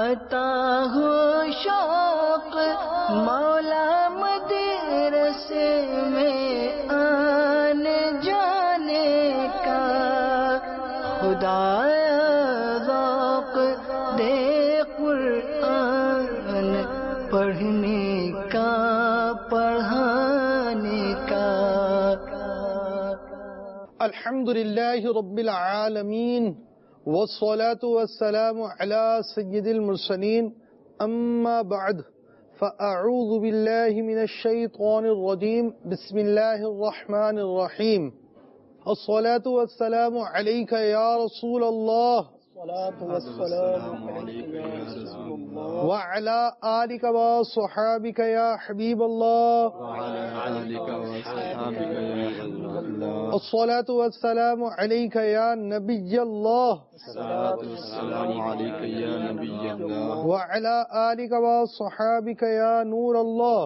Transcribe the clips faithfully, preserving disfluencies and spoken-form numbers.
عطا ہو شوق مولا مدرسے میں آنے جانے کا، خدایا ذوق دے قرآن پڑھنے کا پڑھانے کا۔ الحمدللہ رب العالمین والصلاة والسلام على سید المرسلین، اما بعد فاعوذ باللہ من الشیطان الرجیم، بسم اللہ الرحمن الرحیم۔ الصلاة والسلام علیک یا رسول اللہ، وعلى آلك وصحابك يا حبيب الله، الصلاة والسلام عليك يا نبي الله، وعلى آلك وصحابك يا نور الله،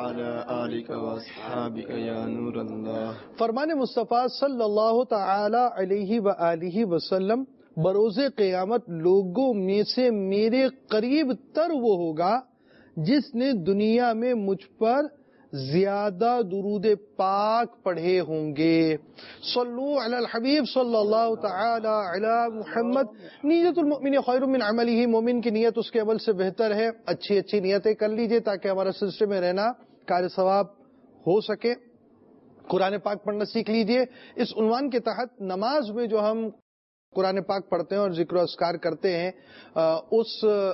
فرمان مصطفیٰ صلی اللہ تعالی علیہ وآلہ وسلم، بروز قیامت لوگوں میں سے میرے قریب تر وہ ہوگا جس نے دنیا میں مجھ پر زیادہ درود پاک پڑھے ہوں گے۔ صلو علی الحبیب صلی اللہ تعالی علی محمد۔ نیت المؤمن خیر من عملہ، مومن کی نیت اس کے عمل سے بہتر ہے۔ اچھی اچھی نیتیں کر لیجئے تاکہ ہمارا سلسلے میں رہنا کار ثواب ہو سکے۔ قرآن پاک پڑھنا سیکھ لیجئے۔ اس عنوان کے تحت نماز میں جو ہم قرآن پاک پڑھتے ہیں اور ذکر و اذکار کرتے ہیں، اس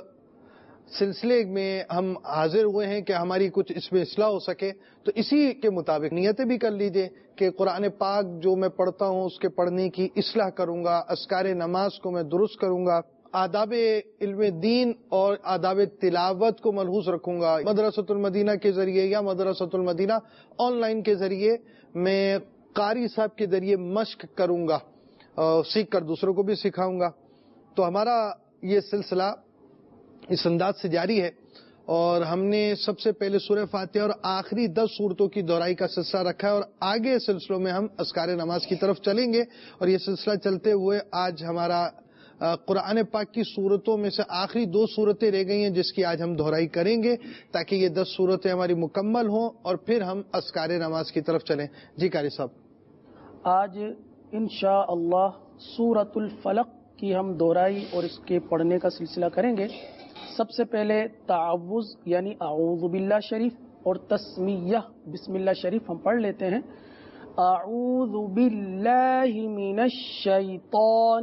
سلسلے میں ہم حاضر ہوئے ہیں کہ ہماری کچھ اس میں اصلاح ہو سکے، تو اسی کے مطابق نیتیں بھی کر لیجئے کہ قرآن پاک جو میں پڑھتا ہوں اس کے پڑھنے کی اصلاح کروں گا، اذکار نماز کو میں درست کروں گا، آداب علم دین اور آداب تلاوت کو ملحوظ رکھوں گا۔ مدرسۃ المدینہ کے ذریعے یا مدرسۃ المدینہ آن لائن کے ذریعے میں قاری صاحب کے ذریعے مشق کروں گا، سیکھ کر دوسروں کو بھی سکھاؤں گا۔ تو ہمارا یہ سلسلہ اس انداز سے جاری ہے، اور ہم نے سب سے پہلے سورہ فاتحہ اور آخری دس صورتوں کی دہرائی کا سلسلہ رکھا ہے، اور آگے سلسلوں میں ہم اذکار نماز کی طرف چلیں گے، اور یہ سلسلہ چلتے ہوئے آج ہمارا قرآن پاک کی صورتوں میں سے آخری دو صورتیں رہ گئی ہیں جس کی آج ہم دہرائی کریں گے تاکہ یہ دس صورتیں ہماری مکمل ہوں اور پھر ہم اذکار نماز کی طرف چلیں۔ جی قاری صاحب، آج انشاءاللہ سورۃ الفلق کی ہم دہرائی اور اس کے پڑھنے کا سلسلہ کریں گے۔ سب سے پہلے تعوذ یعنی اعوذ باللہ شریف اور تسمیہ بسم اللہ شریف ہم پڑھ لیتے ہیں۔ اعوذ باللہ من الشیطان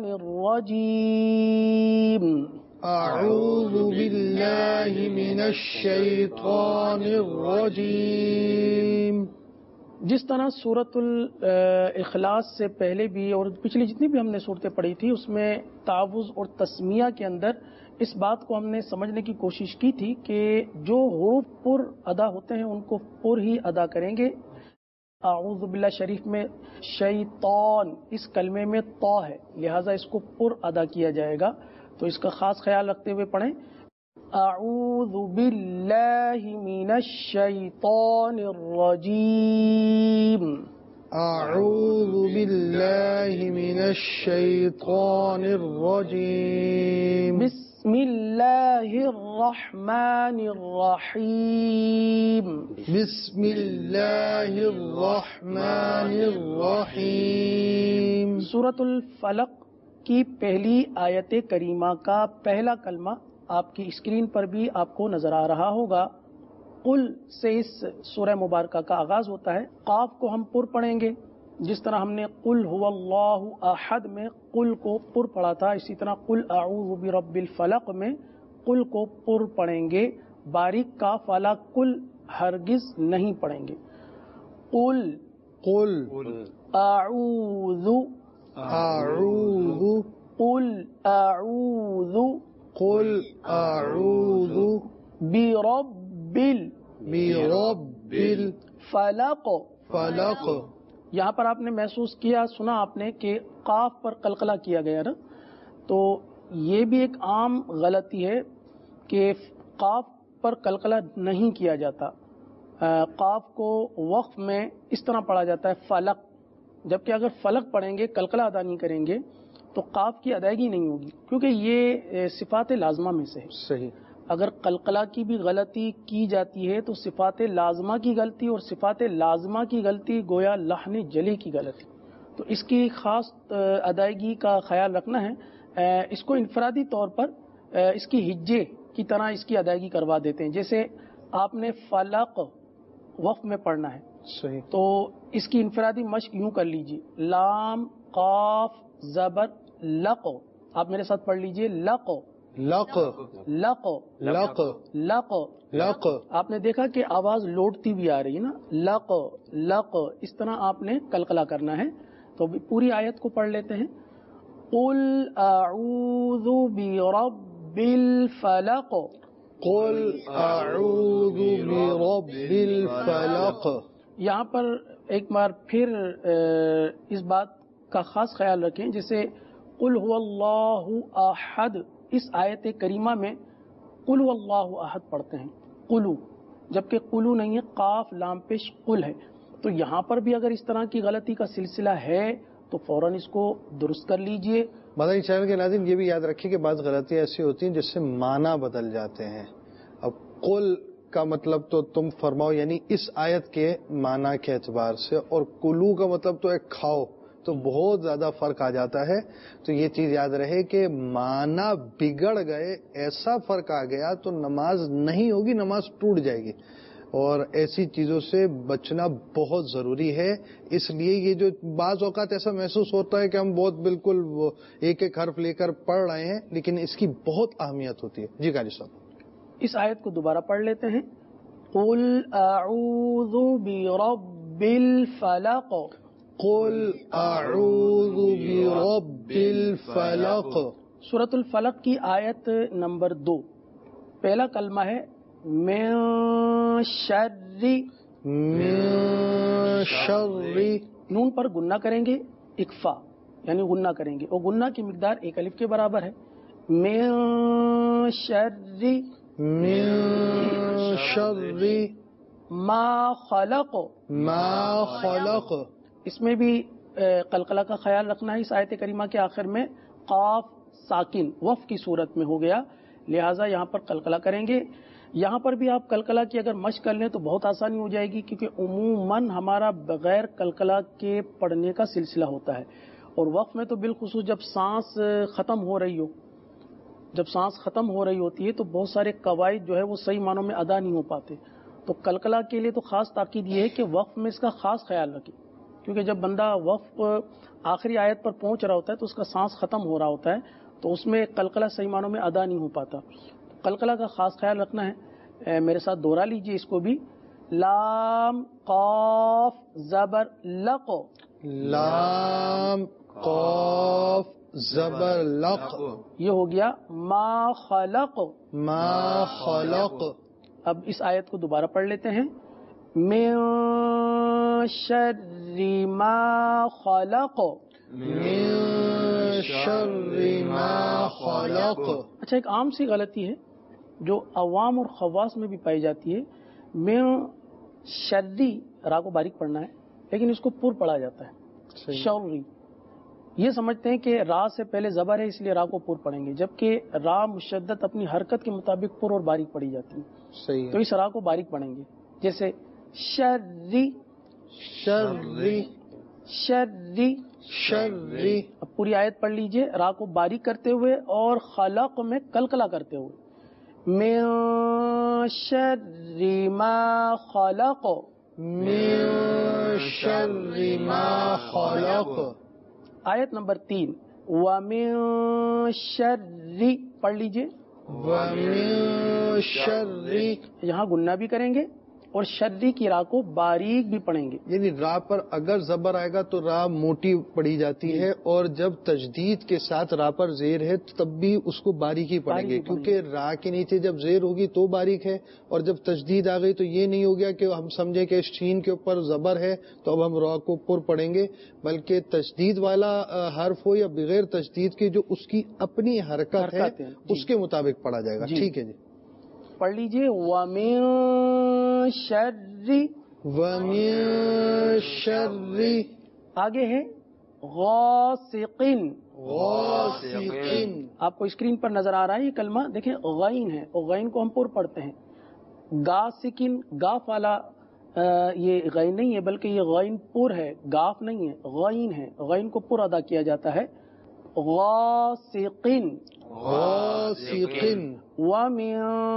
الرجیم، اعوذ باللہ من الشیطان الرجیم۔ جس طرح سورۃ الاخلاص سے پہلے بھی اور پچھلی جتنی بھی ہم نے صورتیں پڑھی تھی اس میں تعوذ اور تسمیہ کے اندر اس بات کو ہم نے سمجھنے کی کوشش کی تھی کہ جو حروف پر ادا ہوتے ہیں ان کو پر ہی ادا کریں گے۔ اعوذ باللہ شریف میں شیطان اس کلمے میں طا ہے، لہٰذا اس کو پر ادا کیا جائے گا، تو اس کا خاص خیال رکھتے ہوئے پڑھیں۔ اعوذ باللہ من الشیطان الرجیم، اعوذ باللہ من الشیطان الرجیم، بسم اللہ الرحمن الرحیم، بسم اللہ الرحمن الرحیم۔ سورۃ الفلق کی پہلی آیت کریمہ کا پہلا کلمہ آپ کی اسکرین پر بھی آپ کو نظر آ رہا ہوگا۔ قل سے اس سورہ مبارکہ کا آغاز ہوتا ہے۔ قاف کو ہم پر پڑھیں گے، جس طرح ہم نے قل هو اللہ احد میں قل کو پر پڑھا تھا، اسی طرح قل اعوذ برب الفلق میں قل کو پر پڑھیں گے۔ باریک کاف والا قل ہرگز نہیں پڑھیں گے۔ قل قل اعوذ اعوذ قل اعوذ قل اعوذ برب برب الفلق۔ الفلق۔ یہاں پر آپ نے محسوس کیا، سنا آپ نے کہ قاف پر قلقلہ کیا گیا نا، تو یہ بھی ایک عام غلطی ہے کہ قاف پر قلقلہ نہیں کیا جاتا۔ قاف کو وقف میں اس طرح پڑھا جاتا ہے فلق، جبکہ اگر فلق پڑھیں گے قلقلہ ادا نہیں کریں گے تو قاف کی ادائیگی نہیں ہوگی، کیونکہ یہ صفات لازمہ میں سے ہے. صحیح. اگر قلقلہ کی بھی غلطی کی جاتی ہے تو صفات لازمہ کی غلطی اور صفات لازمہ کی غلطی گویا لحن جلی کی غلطی، تو اس کی خاص ادائیگی کا خیال رکھنا ہے. اس کو انفرادی طور پر اس کی ہجے کی طرح اس کی ادائیگی کروا دیتے ہیں. جیسے آپ نے فلق وقف میں پڑھنا ہے، صحیح، تو اس کی انفرادی مشق یوں کر لیجئے، لام قاف زبر لق. آپ میرے ساتھ پڑھ لیجئے، لق لق لق لق لق. لق. آپ نے دیکھا کہ آواز لوٹتی بھی آ رہی ہے نا، لق لق. اس طرح آپ نے قلقلہ کرنا ہے. تو پوری آیت کو پڑھ لیتے ہیں. قل اعوذ برب الفلق. قل اعوذ برب الفلق. یہاں پر ایک بار پھر اس بات کا خاص خیال رکھیں، جیسے قل هو اللہ احد، اس آیت کریمہ میں قل هو اللہ احد پڑھتے ہیں قلو، جبکہ قلو نہیں ہے، قاف لام پیش قل ہے. تو یہاں پر بھی اگر اس طرح کی غلطی کا سلسلہ ہے تو فوراً اس کو درست کر لیجئے. مدنی چینل کے ناظرین یہ بھی یاد رکھیے کہ بعض غلطیاں ایسی ہوتی ہیں جس سے معنی بدل جاتے ہیں. اب قل کا مطلب تو تم فرماؤ یعنی اس آیت کے معنی کے اعتبار سے، اور کلو کا مطلب تو ایک کھاؤ، تو بہت زیادہ فرق آ جاتا ہے. تو یہ چیز یاد رہے کہ معنی بگڑ گئے، ایسا فرق آ گیا تو نماز نہیں ہوگی، نماز ٹوٹ جائے گی. اور ایسی چیزوں سے بچنا بہت ضروری ہے. اس لیے یہ جو بعض اوقات ایسا محسوس ہوتا ہے کہ ہم بہت بالکل ایک ایک حرف لے کر پڑھ رہے ہیں، لیکن اس کی بہت اہمیت ہوتی ہے. جی قاری صاحب. اس آیت کو دوبارہ پڑھ لیتے ہیں. قل اعوذ برب الفلق. قل اعوذ برب الفلق. سورۃ الفلق کی آیت نمبر دو. پہلا کلمہ ہے من شر. من شر. نون پر گنہ کریں گے، اکفا یعنی گنہ کریں گے، اور گنہ کی مقدار ایک الف کے برابر ہے. من شر من شر ما خلق. ما خلق. اس میں بھی قلقلہ کا خیال رکھنا ہے. اس آیت کریمہ کے آخر میں قاف ساکن وف کی صورت میں ہو گیا، لہٰذا یہاں پر قلقلہ کریں گے. یہاں پر بھی آپ قلقلہ کی اگر مشق کر لیں تو بہت آسانی ہو جائے گی، کیونکہ عموماً ہمارا بغیر قلقلہ کے پڑھنے کا سلسلہ ہوتا ہے. اور وقف میں تو بالخصوص جب سانس ختم ہو رہی ہو جب سانس ختم ہو رہی ہوتی ہے تو بہت سارے قواعد جو ہے وہ صحیح معنوں میں ادا نہیں ہو پاتے. تو قلقلہ کے لیے تو خاص تاکید یہ ہے کہ وقف میں اس کا خاص خیال رکھیں، کیونکہ جب بندہ وقف آخری آیت پر پہنچ رہا ہوتا ہے تو اس کا سانس ختم ہو رہا ہوتا ہے، تو اس میں قلقلہ صحیح معنوں میں ادا نہیں ہو پاتا. قلقلہ کا خاص خیال رکھنا ہے. میرے ساتھ دوہرا لیجئے اس کو بھی. لام قاف زبر لق. لام قاف زبر لق. یہ ہو گیا ما خلق. ما خلق. اب اس آیت کو دوبارہ پڑھ لیتے ہیں. من شر ما خلق. من شر ما خلق. اچھا، ایک عام سی غلطی ہے جو عوام اور خواص میں بھی پائی جاتی ہے. من شری را کو باریک پڑھنا ہے، لیکن اس کو پر پڑھا جاتا ہے شری. یہ سمجھتے ہیں کہ را سے پہلے زبر ہے اس لیے را کو پر پڑھیں گے، جبکہ را مشدت اپنی حرکت کے مطابق پر اور باریک پڑھی جاتی ہے. صحیح. تو اس را کو باریک پڑھیں گے، جیسے شری شری شری شری. اب پوری آیت پڑھ لیجئے را کو باریک کرتے ہوئے اور خلق میں قلقلہ کرتے ہوئے. من شر ما خلق. من شر ما خلق. آیت نمبر تین. ومن شر پڑھ لیجئے. ومن شر. یہاں گنہ بھی کریں گے اور شری کی را کو باریک بھی پڑھیں گے. یعنی را پر اگر زبر آئے گا تو را موٹی پڑھی جاتی ہے، اور جب تجدید کے ساتھ را پر زیر ہے تب بھی اس کو باریک ہی پڑھیں گے، کیونکہ را کے نیچے جب زیر ہوگی تو باریک ہے، اور جب تجدید آ گئی تو یہ نہیں ہو گیا کہ ہم سمجھے کہ شین کے اوپر زبر ہے تو اب ہم را کو پر پڑھیں گے، بلکہ تجدید والا حرف ہو یا بغیر تجدید کے جو اس کی اپنی حرکت ہے اس کے مطابق پڑھا جائے گا. ٹھیک ہے جی، پڑھ لیجئے. ومن شر. ومن شر. آگے ہے غاسقن. غاسقن. آپ کو اسکرین پر نظر آ رہا ہے یہ کلمہ، دیکھیں غین ہے اور غین کو ہم پر پڑھتے ہیں. گاسکن، گاف والا یہ غین نہیں ہے بلکہ یہ غین پر ہے، گاف نہیں ہے، غین ہے. غین کو پر ادا کیا جاتا ہے. غاسقن. غاسقن. ومن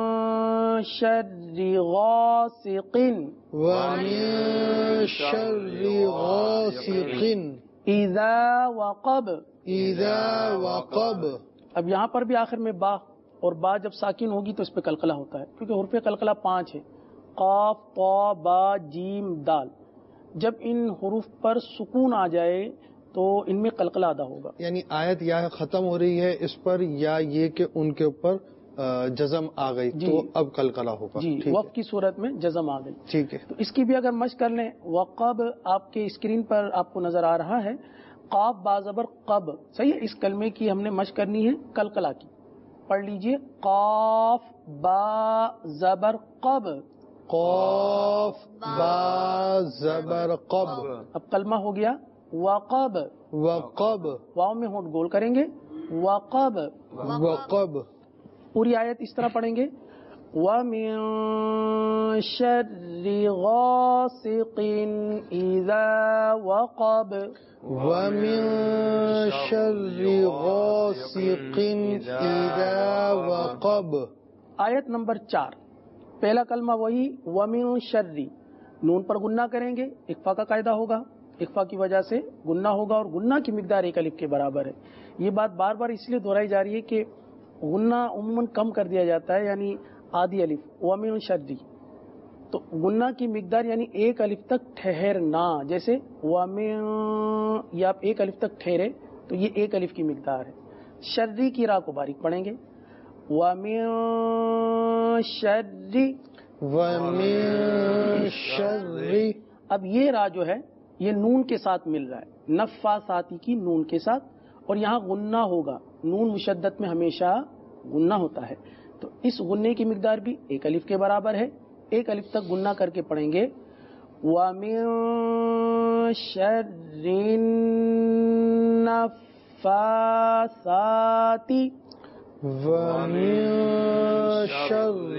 شر غاسق ومن شر غاسق اذا وقب. اذا وقب. اب یہاں پر بھی آخر میں با، اور با جب ساکن ہوگی تو اس پہ قلقلہ ہوتا ہے کیونکہ حروف قلقلہ پانچ ہے، قاف، طا، با، جیم، دال. جب ان حروف پر سکون آ جائے تو ان میں قلقلہ ادا ہوگا. یعنی آیت یا ختم ہو رہی ہے اس پر، یا یہ کہ ان کے اوپر جزم آ گئی جی. تو اب قلقلہ ہوگا. جی، ٹھیک وقف ہے. کی صورت میں جزم آ گئی. ٹھیک ہے. تو اس کی بھی اگر مشق کر لیں، وقب آپ کے اسکرین پر آپ کو نظر آ رہا ہے، قاف با زبر قب. صحیح ہے. اس کلمے کی ہم نے مشق کرنی ہے قلقلہ کی. پڑھ لیجئے قاف با زبر قب. قاف با زبر قب. اب کلمہ ہو گیا وقب. وقب. واؤ میں ہونٹ گول کریں گے. وقب. وقب. پوری آیت اس طرح پڑھیں گے. وَمِن شَرِّ غَاسِقٍ إِذَا وَقَبَ. وَمِن شَرِّ غَاسِقٍ إِذَا وَقَبَ. آیت نمبر چار، پہلا کلمہ وہی وَمِن شَرِّ، نون پر گنہ کریں گے، اخفا کا قاعدہ ہوگا، اخفا کی وجہ سے گنہ ہوگا اور گنہ کی مقدار ایک الف کے برابر ہے. یہ بات بار بار اس لیے دہرائی جا رہی ہے کہ غنہ عموماً کم کر دیا جاتا ہے، یعنی آدھی الف. وَمِن شَرِّ تو غنہ کی مقدار یعنی ایک الف تک ٹھہرنا. جیسے وَمِن، یہ آپ ایک الف تک ٹھہرے تو یہ ایک الف کی مقدار ہے. شرری کی راہ کو باریک پڑھیں گے. وَمِن شَرِّ. وَمِن شَرِّ. اب یہ راہ جو ہے یہ نون کے ساتھ مل رہا ہے، نفاساتی کی نون کے ساتھ، اور یہاں غنہ ہوگا. نون مشدد میں ہمیشہ غنہ ہوتا ہے، تو اس غنے کی مقدار بھی ایک الف کے برابر ہے. ایک الف تک غنہ کر کے پڑھیں گے. وَمِن شَرِّ النَّفَّاثَاتِ. وَمِن شَرِّ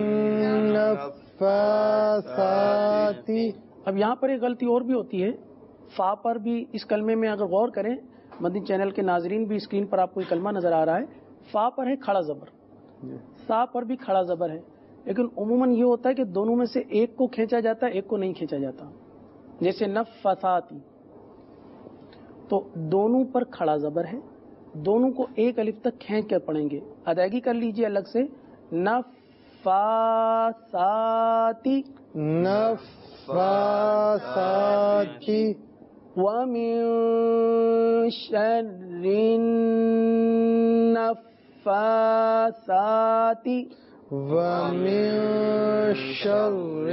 النَّفَّاثَاتِ. اب یہاں پر ایک غلطی اور بھی ہوتی ہے، فا پر بھی اس کلمے میں اگر غور کریں، مدنی چینل کے ناظرین بھی اسکرین پر آپ کو یہ کلمہ نظر آ رہا ہے، فا پر ہے کھڑا زبر، سا پر بھی کھڑا زبر ہے، لیکن عموماً یہ ہوتا ہے کہ دونوں میں سے ایک کو کھینچا جاتا ہے، ایک کو نہیں کھینچا جاتا. جیسے نفثاتی تو دونوں پر کھڑا زبر ہے، دونوں کو ایک الف تک کھینچ کر پڑھیں گے. ادائیگی کر لیجئے الگ سے. نفاساتی. نفاساتی. وَمِن شَرِّ النَّفَّاثَاتِ. وَمِن شَرِّ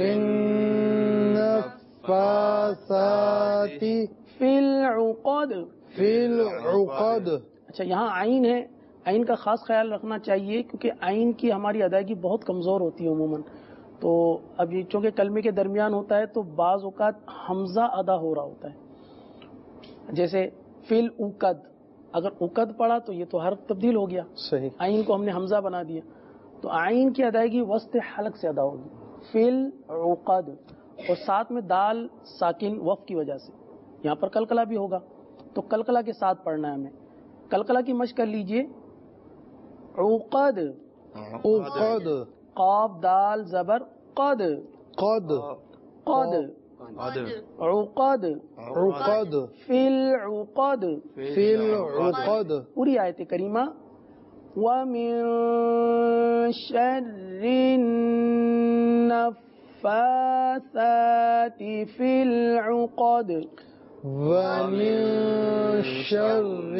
النَّفَّاثَاتِ. فِي الْعُقَدِ. فِي الْعُقَدِ. اچھا، یہاں عین ہے، عین کا خاص خیال رکھنا چاہیے کیونکہ عین کی ہماری ادائیگی بہت کمزور ہوتی ہے عموماً. تو اب یہ چونکہ کلمے کے درمیان ہوتا ہے تو بعض اوقات حمزہ ادا ہو رہا ہوتا ہے. جیسے فی العقد، اگر عقد پڑا تو یہ تو حرف تبدیل ہو گیا، صحیح. عین کو ہم نے حمزہ بنا دیا، تو عین کی ادائیگی وسط حلق سے ادا ہوگی. فی العقد، اور ساتھ میں دال ساکن وف کی وجہ سے یہاں پر قلقلہ بھی ہوگا، تو قلقلہ کے ساتھ پڑھنا ہے ہمیں. قلقلہ کی مشق کر لیجئے. عقد. عقد. قاف دال زبر قد. قد. قد. عقد. عقد. فی العقد. فی العقد. پوری آیت کریمہ. وَمِن شَرِّ النَّفَّاثَاتِ فِي الْعُقَدِ. وَمِن شَرِّ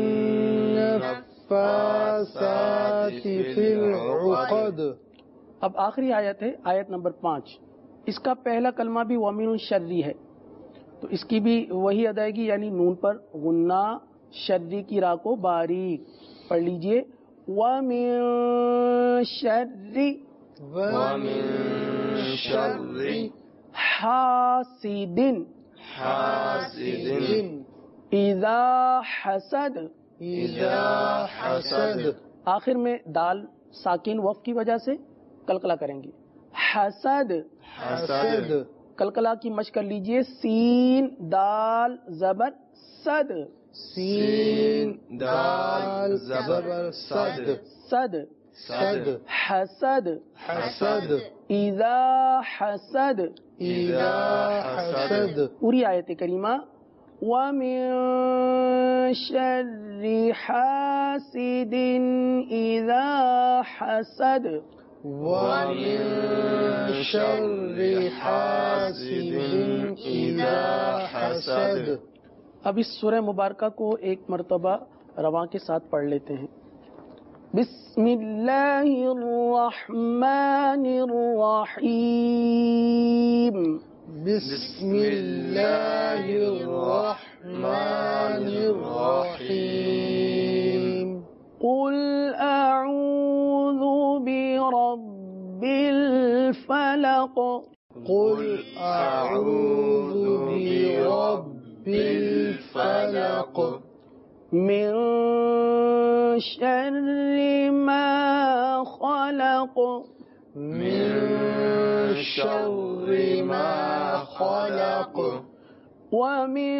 النَّفَّاثَاتِ فِي الْعُقَدِ. اب آخری آیت ہے، آیت نمبر پانچ. اس کا پہلا کلمہ بھی وَمِن شَرِّ ہے، تو اس کی بھی وہی ادائیگی، یعنی نون پر غنہ، شرری کی راہ کو باریک پڑھ لیجئے. وَمِن شَرِّ. وَمِن شَرِّ حَاسِدٍ. حَاسِدٍ. اذا حسد، اذا حسد، آخر میں دال ساکن وف کی وجہ سے قلقلہ کریں گے. حسد، حسد، قلقلہ کی مشق کر لیجئے. سین دال زبر صد، سین دال زبر صد، صد، صد، حسد، حسد، اذا حسد. اذا حسد. پوری آیت کریمہ. وَمِن شَرِّ حَاسِدٍ إِذَا حَسَدَ. وَمِن شَرِّ حَاسِدٍ إِذَا حَسَدَ. اب اس سورہ مبارکہ کو ایک مرتبہ رواں کے ساتھ پڑھ لیتے ہیں. بسم اللہ الرحمن الرحیم. بسم اللہ الرحمن الرحیم. قل اعوذ برب الفلق. قل اعوذ برب الفلق. من شر ما خلق. من شر ما خلق. ومن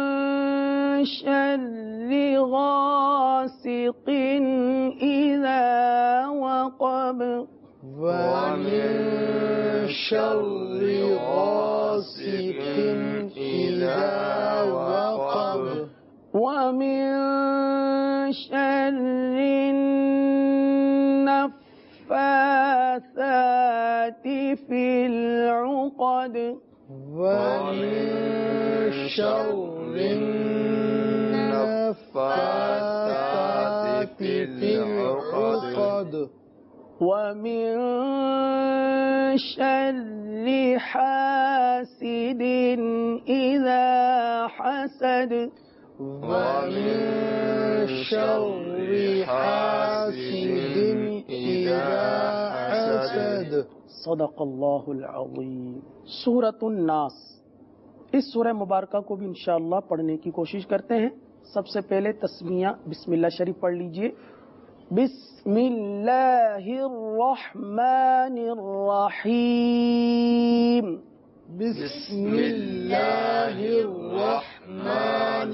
شر غاسق إذا وقب. ومن شر غاسق إذا وقب. ومن شر النفاثات في العقد. ومن شر النفاثات في العقد. ومن شر حاسد إذا حسد. ومن شر حاسد إذا حسد. صدق اللہ العظیم. سورۃ الناس. اس سورہ مبارکہ کو بھی انشاءاللہ پڑھنے کی کوشش کرتے ہیں. سب سے پہلے تسمیہ بسم اللہ شریف پڑھ لیجئے. بسم اللہ الرحمن الرحیم. بسم اللہ الرحمن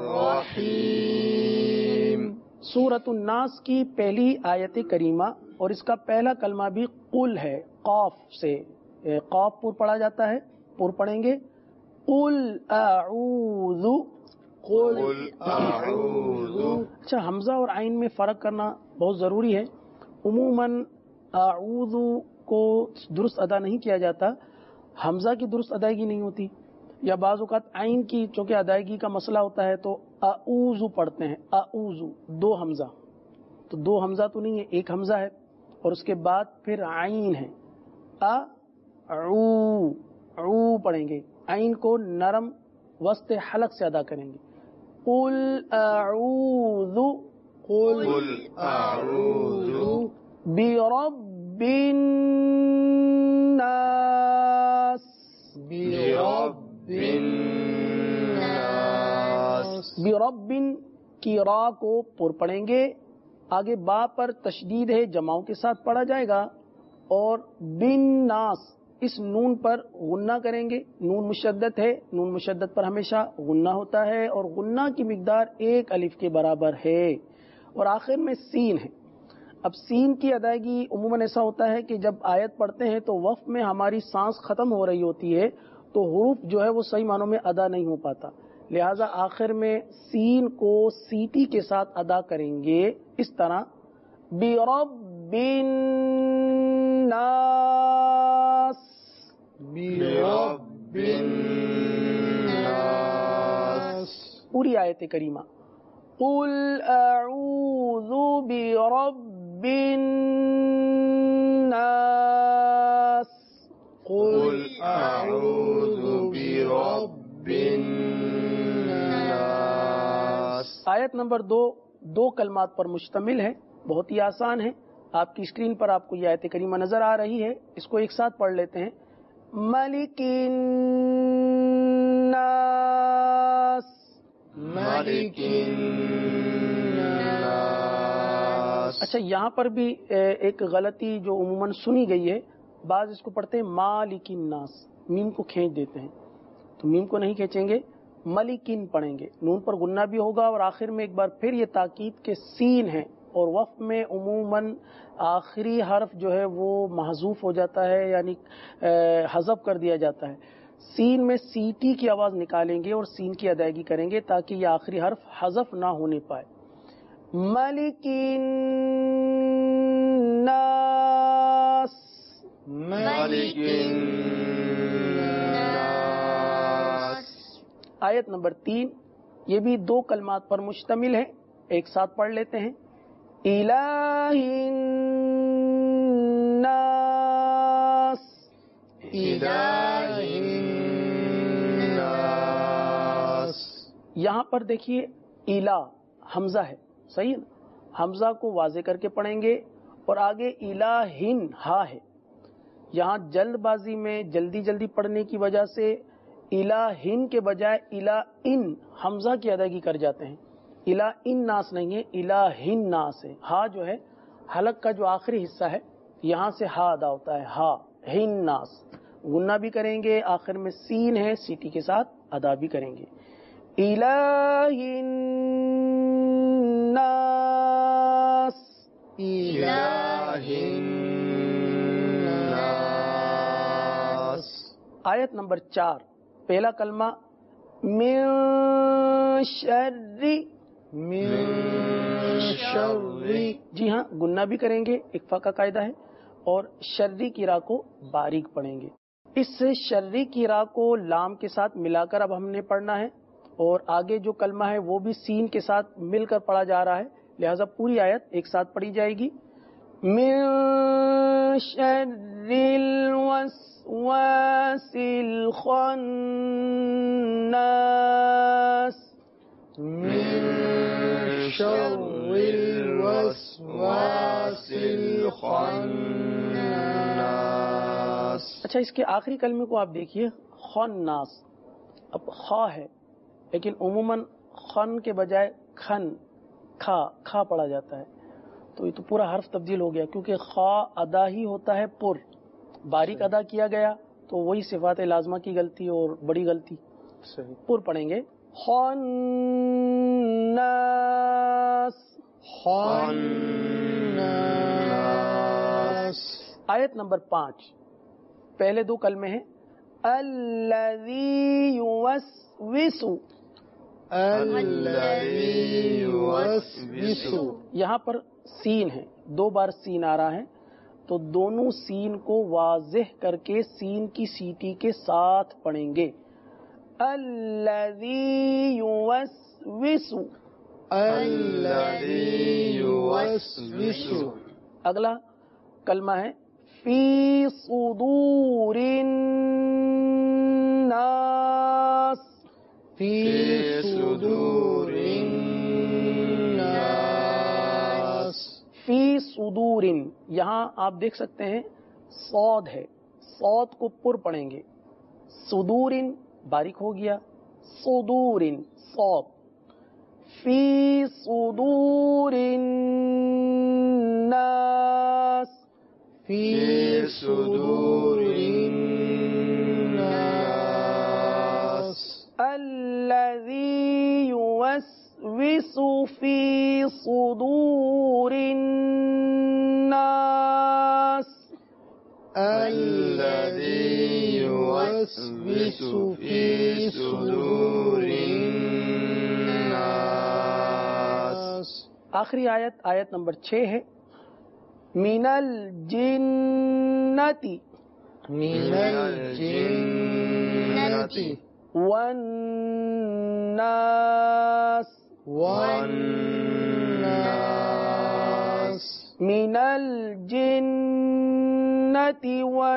الرحیم. سورۃ الناس کی پہلی آیت کریمہ اور اس کا پہلا کلمہ بھی قل ہے. قاف سے قاف پر پڑھا جاتا ہے. پر پڑھیں گے. قل اعوذ. قل اعوذ. اچھا، حمزہ اور عین میں فرق کرنا بہت ضروری ہے. عموماً اعوذ کو درست ادا نہیں کیا جاتا. حمزہ کی درست ادائیگی نہیں ہوتی، یا بعض اوقات عین کی چونکہ ادائیگی کا مسئلہ ہوتا ہے تو اعوذ پڑھتے ہیں. اعوذ دو حمزہ، تو دو حمزہ تو نہیں ہے، ایک حمزہ ہے اور اس کے بعد پھر عین ہے. اعو عو پڑھیں گے. عین کو نرم وسط حلق سے ادا کریں گے. قل اعوذ. قل اعوذ برب الناس. برب الناس. برب کی را کو پر پڑھیں گے. آگے با پر تشدید ہے، جماؤں کے ساتھ پڑھا جائے گا. اور بن ناس اس نون پر غنہ کریں گے. نون مشدد ہے، نون مشدد پر ہمیشہ غنہ ہوتا ہے اور غنہ کی مقدار ایک الف کے برابر ہے. اور آخر میں سین ہے. اب سین کی ادائیگی عموماً ایسا ہوتا ہے کہ جب آیت پڑھتے ہیں تو وقف میں ہماری سانس ختم ہو رہی ہوتی ہے تو حروف جو ہے وہ صحیح معنوں میں ادا نہیں ہو پاتا، لہٰذا آخر میں سین کو سیٹی کے ساتھ ادا کریں گے اس طرح. برب الناس. برب الناس. پوری آیت کریمہ. قل اعوذ برب الناس. قل اعوذ برب الناس. آیت نمبر دو دو کلمات پر مشتمل ہے، بہت ہی آسان ہے. آپ کی اسکرین پر آپ کو یہ آیت کریمہ نظر آ رہی ہے. اس کو ایک ساتھ پڑھ لیتے ہیں. ملک الناس. ملک الناس. اچھا یہاں پر بھی ایک غلطی جو عموماً سنی گئی ہے، بعض اس کو پڑھتے ہیں مالک الناس، میم کو کھینچ دیتے ہیں، تو میم کو نہیں کھینچیں گے، ملکن پڑھیں گے، نون پر غنہ بھی ہوگا، اور آخر میں ایک بار پھر یہ تاکید کے سین ہے، اور وقف میں عموماً آخری حرف جو ہے وہ محذوف ہو جاتا ہے، یعنی حذف کر دیا جاتا ہے. سین میں سیٹی کی آواز نکالیں گے اور سین کی ادائیگی کریں گے تاکہ یہ آخری حرف حذف نہ ہونے پائے. ملک الناس، ملک الناس. آیت نمبر تین، یہ بھی دو کلمات پر مشتمل ہے، ایک ساتھ پڑھ لیتے ہیں. الہ الناس، الہ الناس. یہاں پر دیکھیے الہ حمزہ ہے، صحیح نا، حمزہ کو واضح کر کے پڑھیں گے، اور آگے الہن ہا ہے. یہاں جلد بازی میں جلدی جلدی پڑھنے کی وجہ سے الہن کے بجائے الہ ان حمزہ کی ادائیگی کر جاتے ہیں. الہ ان ناس نہیں ہے، الہن ناس ہے. ہا جو ہے حلق کا جو آخری حصہ ہے، یہاں سے ہا ادا ہوتا ہے، ہا ہن ناس. غنہ بھی کریں گے، آخر میں سین ہے، سیٹی کے ساتھ ادا بھی کریں گے. الہن ناس، الہ الناس. آیت نمبر چار، پہلا کلمہ من شر، من شر، جی ہاں گنہ بھی کریں گے، اکفا کا قاعدہ ہے، اور شرری کی راہ کو باریک پڑھیں گے. اس شرری کی راہ کو لام کے ساتھ ملا کر اب ہم نے پڑھنا ہے، اور آگے جو کلمہ ہے وہ بھی سین کے ساتھ مل کر پڑھا جا رہا ہے، لہذا پوری آیت ایک ساتھ پڑھی جائے گی. من شر الوسواس الخناس، من شر الوسواس الخناس. اچھا اس کے آخری کلمے کو آپ دیکھیے، خناس. اب خا ہے لیکن عموماً خن کے بجائے کھن، کھا کھا پڑھا جاتا ہے، تو یہ تو پورا حرف تبدیل ہو گیا، کیونکہ خا ادا ہی ہوتا ہے پر، باریک ادا کیا گیا تو وہی صفات لازمہ کی غلطی اور بڑی غلطی. صحیح. پر پڑھیں گے خناس. خناس. آیت نمبر پانچ، پہلے دو کلمے ہیں الذی یوسوس، الذی یوسوس. یہاں پر سین ہے، دو بار سین آ رہا ہے، تو دونوں سین کو واضح کر کے سین کی سیٹی کے ساتھ پڑھیں گے. الذی یوسوس، الذی یوسوس. اگلا کلمہ ہے فی صدور الناس، فی صدور الناس. فی صدور، یہاں آپ دیکھ سکتے ہیں صاد ہے، صاد کو پر پڑھیں گے، صدور باریک ہو گیا، صدور صاد. فی صدور الناس، فی صدور الناس. الذی یوسوس فی صدور الناس، الذی یوسوس فی صدور الناس. آخری آیت آیت نمبر چھ ہے من الجنتی من الجنتی والناس، والناس. من الجنتی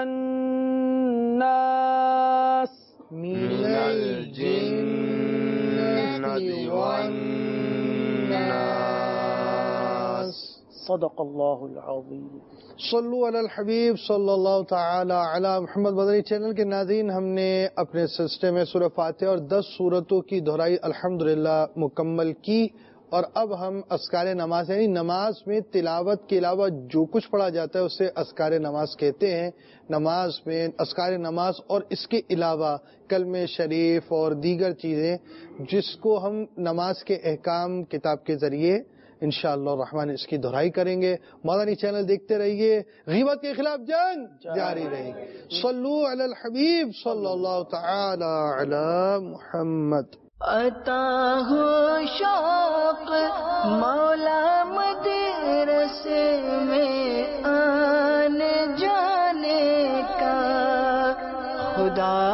والناس، من الجنتی والناس. صدق اللہ العظیم۔ صلو علی الحبیب صلی اللہ تعالی علی محمد۔ مدنی چینل کے ناظرین، ہم نے اپنے سلسلے میں سورہ فاتحہ اور دس سورتوں کی دہرائی الحمدللہ مکمل کی، اور اب ہم اذکار نماز یعنی نماز میں تلاوت کے علاوہ جو کچھ پڑھا جاتا ہے اسے اذکار نماز کہتے ہیں۔ نماز میں اذکار نماز اور اس کے علاوہ کلمہ شریف اور دیگر چیزیں جس کو ہم نماز کے احکام کتاب کے ذریعے انشاءاللہ الرحمن اس کی دہرائی کریں گے۔ مدنی چینل دیکھتے رہیے، غیبت کے خلاف جنگ جاری رہے گی۔ صلو علی الحبیب صلی اللہ تعالی علی محمد۔ عطا ہو شوق مولا مدرسے میں آنے جانے کا، خدا